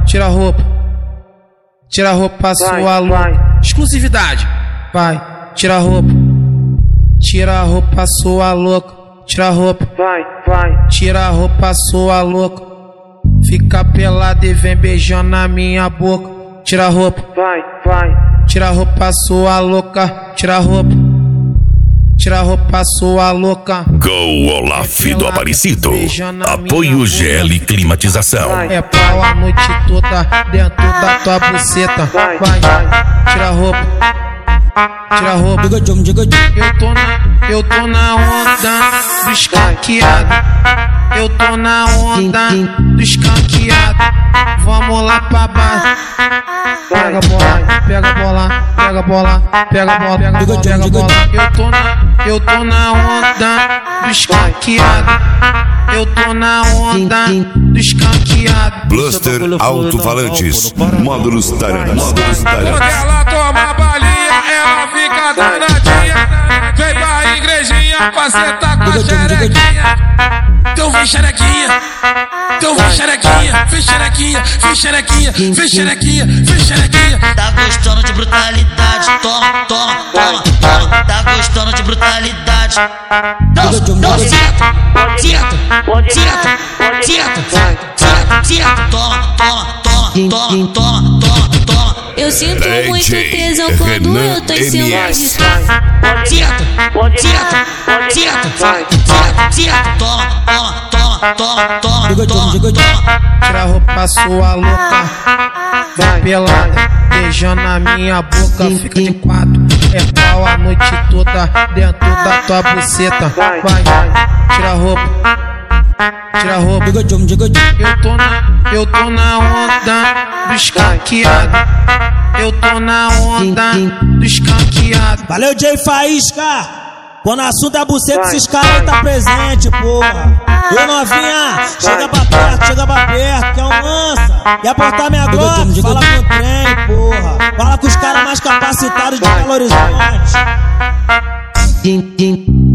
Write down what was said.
tira a roupa. Tira a roupa sua louca. Exclusividade. Vai, tira a roupa. Tira a roupa sua louca. Tira a roupa. Vai. Tira a roupa sua louca. Fica pelada e vem beijando na minha boca. Tira a roupa. Vai. Tira a roupa sua louca. Tira a roupa. Tira a roupa sua louca. Go Olaf do Aparecido. Apoio GL Climatização. É pau a noite toda dentro da tua buceta. Vai, tira a roupa. Tira a roupa. Eu tô na onda do escanqueado. Eu tô na onda do escanqueado. Vamos lá pra baixo. Pega a bola, pega a bola, pega a bola, pega a bola, pega a bola, pega a bola. Eu tô na onda do escanqueado. Eu tô na onda do escanqueado. Bluster Alto-Falantes. Módulos Taranas. Quando ela toma balinha, ela fica danadinha. Vem pra igrejinha pra sentar com a xerequinha. Então vem xerequinha. Então vem xerequinha. Vem xerequinha, vem xerequinha, vem xerequinha, vem xerequinha. Tá gostando de brutalidade? Toma. Tá gostando de brutalidade? Não, senta. Toma. Eu sinto muito tesão quando eu tô em cima de tu. Toma. Tira a roupa sua louca. Vai pelada, beijando na minha boca. Fica de quatro, é pau a noite toda dentro da tua buceta. Vai, tira a roupa. Tira a roupa. Eu tô na onda do escanqueado. Eu tô na onda do escanqueado. Valeu, Jay Faísca! Quando o assunto é buceta, esses caras tá presente, porra. Eu novinha, chega pra perto, que é um lança. Quer aportar minha Glock? Fala com o trem, porra. Fala com os caras mais capacitados de Belo Horizonte.